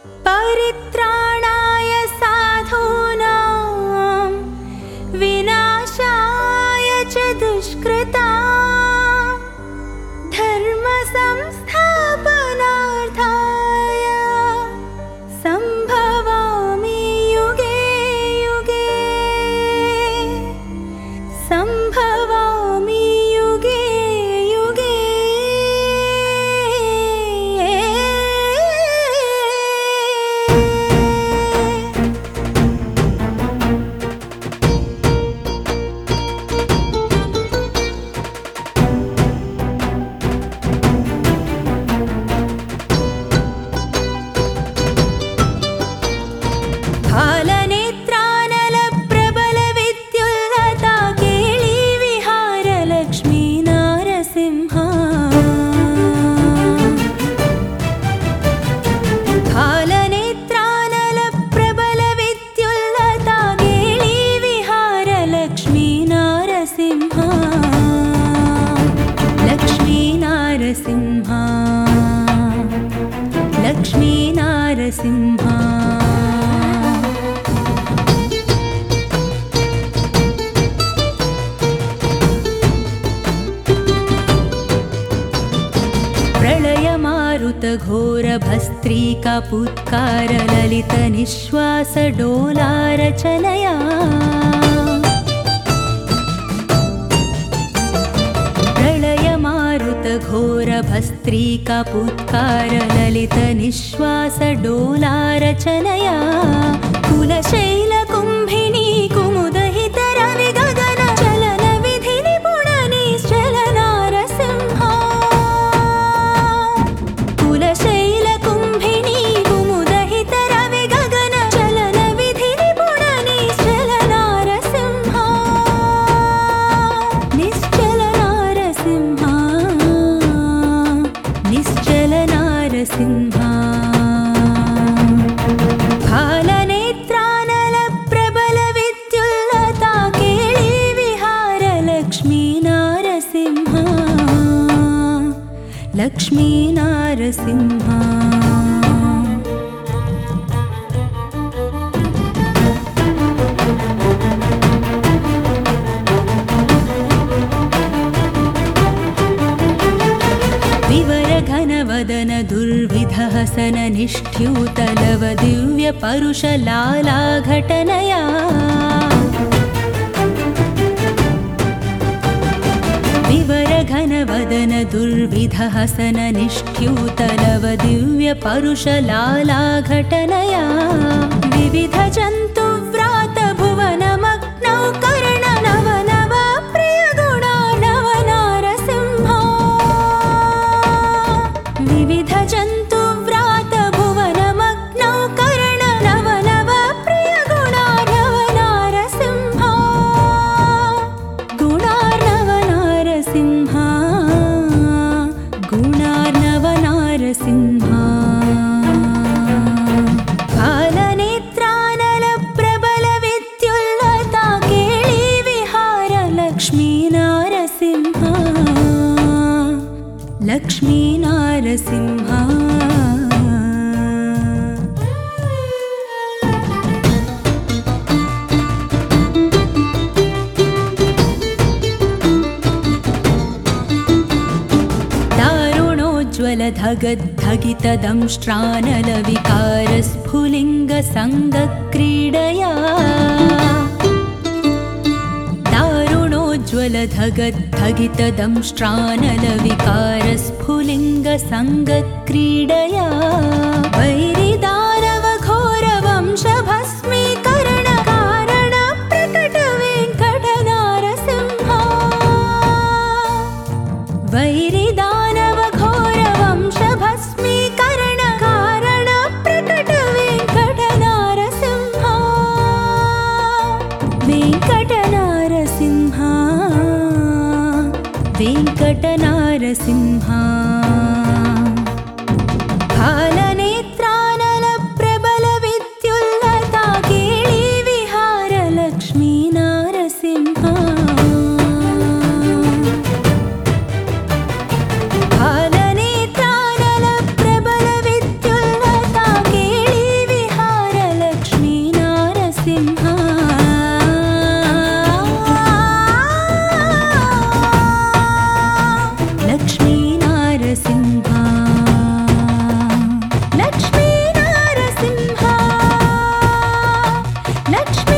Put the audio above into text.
परित्राणाय साधूनां विनाशाय च दुष्कृतां धर्म संस्थापनार्थाय संभवामि युगे युगे संभवामि युगे युगे। लक्ष्मी नारसिंहा प्रलय मारुत घोर भस्त्रीकापुत्कार ललित निश्वास डोलारचनया घोर भस्त्रीकापुत्कार ललित निश्वास डोलारचनया कुलशैल कुम्भिनी कुमुदहित रवि गगन चलन विधि निपुण निश्चल नारसिंहा कुलशैल कुम्भिनी कुमुदहित रवि गगन चलन विधि निपुण निश्चल नारसिंहा निश्चल नारसिंहा निश्चल नारसिंहा फालनेत्रानल प्रबल विद्युल्लता केळि विहार लक्ष्मी नारसिंहा लक्ष्मी नारसिंहा। घनवदन दुर्विधहसन निष्ठ्यूतलव दिव्य परुषलाला घटनया विवर घनवदन दुर्विधहसन निष्ठ्यूतलव दिव्य परुषलाला घटनया विविध जन्तुव्रात भुवन मग्नौ कर्ण नव नव प्रिय गुणा नव नारसिंहा विविध जन्तुव्रात भुवन मग्नौ कर्ण नव नव प्रिय गुणा नव नारसिंहा गुणार्णव नारसिंहा गुणार्णव नारसिंहा फालनेत्रानल प्रबल विद्युल्लता केळि विहार लक्ष्मी नारसिंहा लक्ष्मी नारसिंहा। दारुणोज्ज्वल धगद्धगित दंष्ट्रानल विकार स्फुलिंग संग क्रीडया दारुणोज्ज्वल धगद्धगित दंष्ट्रानल विकार स्फुलिंग संग क्रीडया वैरिदानव घोर वंश भस्मीकरण कारण प्रकट वेंकट नारसिंहा वैरिदानव घोर वंश भस्मीकरण कारण प्रकट वेंकट नारसिंहा वेंकट नारसिंहा वेंकट नारसिंहा। फालनेत्रानल प्रबल विद्युल्लता केळि विहार लक्ष्मी नारसिंहा फालनेत्रानल प्रबल विद्युल्लता केळि लक्ष्मी